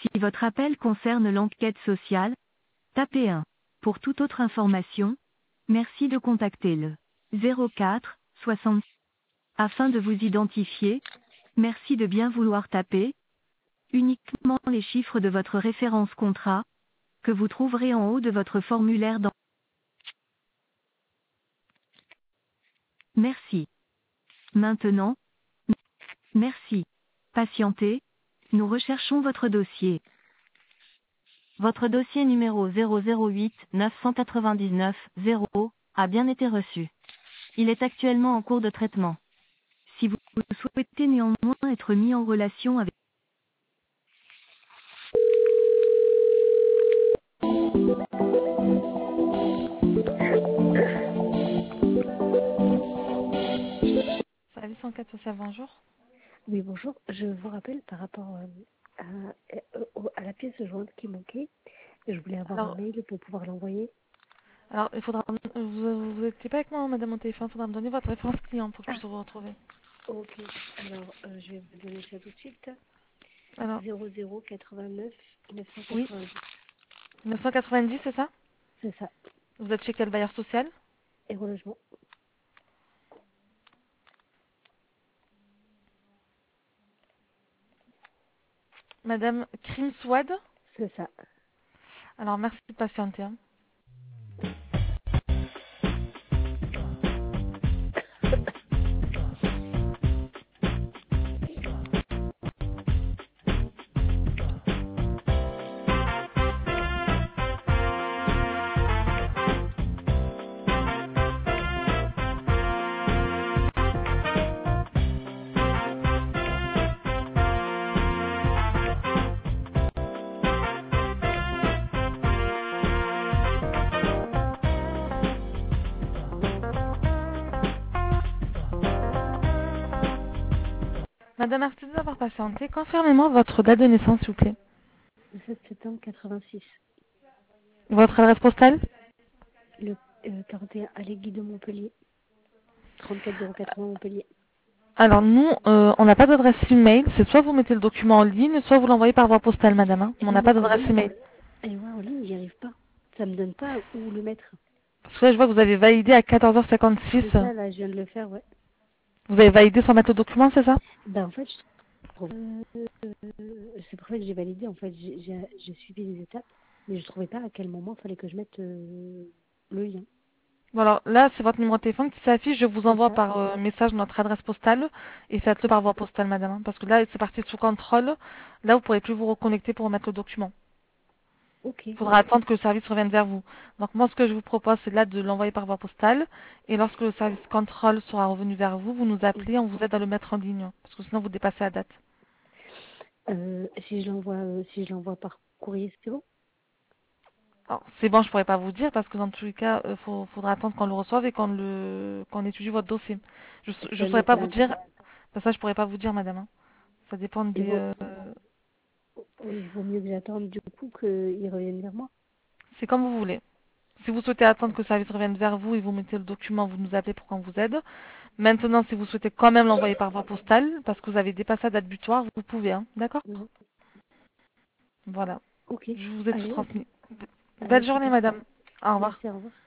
Si votre appel concerne l'enquête sociale, tapez 1. Pour toute autre information, merci de contacter le 04 60. Afin de vous identifier, merci de bien vouloir taper uniquement les chiffres de votre référence contrat, que vous trouverez en haut de votre formulaire dans. Merci. Maintenant, merci. Patientez, nous recherchons votre dossier. Votre dossier numéro 008 999 0 a bien été reçu. Il est actuellement en cours de traitement. Si vous souhaitez néanmoins être mis en relation avec. Service enquête sociale, bonjour. Oui, bonjour. Je vous rappelle par rapport à la pièce jointe qui manquait. Je voulais avoir un Alors, mail pour pouvoir l'envoyer. alors, il faudra. Vous n'étiez pas avec moi, madame, au téléphone. Il faudra me donner votre référence client pour que je Ah, puisse vous retrouver. ok. Alors, je vais vous donner ça tout de suite. Alors, 0089 oui, 990. 990, c'est ça? C'est ça. Vous êtes chez quel bailleur social? Et relogement. Madame Crimswad? C'est ça. Alors, merci de patienter, hein. Madame, merci d'avoir patienté. Confirmez-moi votre date de naissance, s'il vous plaît. Le 7 septembre 86. Votre adresse postale? Le 41 Allée Guy de Montpellier. 34080 Montpellier. Alors, nous, on n'a pas d'adresse email. C'est soit vous mettez le document en ligne, soit vous l'envoyez par voie postale, madame, hein. Mais on n'a pas En d'adresse ligne, email. en ligne, j'y arrive pas. Ça me donne pas où le mettre. Parce que là, je vois que vous avez validé à 14h56. C'est ça, là, je viens de le faire, ouais. Vous avez validé sans mettre le document, c'est ça? Ben, en fait, c'est pour ça que j'ai validé. En fait, j'ai suivi les étapes, mais je trouvais pas à quel moment il fallait que je mette le lien. Bon, alors là, c'est votre numéro de téléphone qui s'affiche. Je vous C'est envoie ça. par message notre adresse postale et faites-le par voie postale, madame, hein. Parce que là, c'est parti sous contrôle. Là, vous pourrez plus vous reconnecter pour remettre le document. Ok, Il faudra attendre que le service revienne vers vous. Donc moi, ce que je vous propose, c'est là de l'envoyer par voie postale. Et lorsque le service contrôle sera revenu vers vous, vous nous appelez, on vous aide à le mettre en ligne. Parce que sinon, vous dépassez la date. si je l'envoie par courrier, c'est bon? Alors, c'est bon, je pourrais pas vous dire parce que dans tous les cas, faudra attendre qu'on le reçoive et qu'on étudie votre dossier. Je Ouais, saurais mais pas vous dire. Ça, je pourrais pas vous dire, madame, hein. Ça dépend il des. vaut, oui, il vaut mieux que j'attende du coup qu'ils reviennent vers moi. C'est comme vous voulez. Si vous souhaitez attendre que le service revienne vers vous et vous mettez le document, vous nous appelez pour qu'on vous aide. Maintenant, si vous souhaitez quand même l'envoyer par voie postale, parce que vous avez dépassé la date butoir, vous pouvez, hein. D'accord? Mhm. Voilà. Ok, Je vous ai tout allez, transmis. allez, Belle journée, super. madame. Au revoir. Merci, au revoir.